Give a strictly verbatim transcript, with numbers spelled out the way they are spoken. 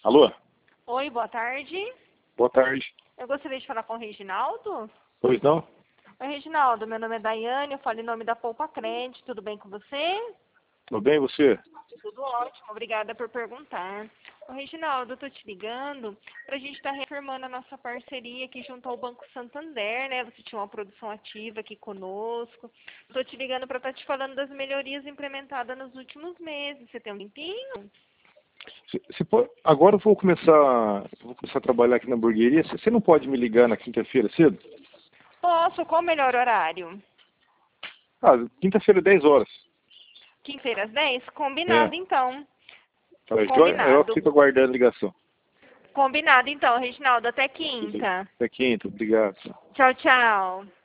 Alô? Oi, boa tarde. Boa tarde. Eu gostaria de falar com o Reginaldo. Pois não? Oi, Reginaldo, meu nome é Daiane, eu falo em nome da Poupa Crédito, tudo bem com você? Tudo bem, você? Tudo ótimo, obrigada por perguntar. Ô, Reginaldo, eu tô te ligando pra gente estar reafirmando a nossa parceria aqui junto ao Banco Santander, né? Você tinha uma produção ativa aqui conosco. Tô te ligando pra estar te falando das melhorias implementadas nos últimos meses. Você tem um tempinho? Se, se pode, agora eu vou começar, eu vou começar a trabalhar aqui na hamburgueria. Você você não pode me ligar na quinta-feira cedo? Posso, qual o melhor horário? Ah, quinta-feira, dez horas. Quinta-feira às dez? É. Combinado, então. Tá, joia? Eu Combinado. fico aguardando a ligação. Combinado, então, Reginaldo. Até quinta. Até quinta, obrigado. Tchau, tchau.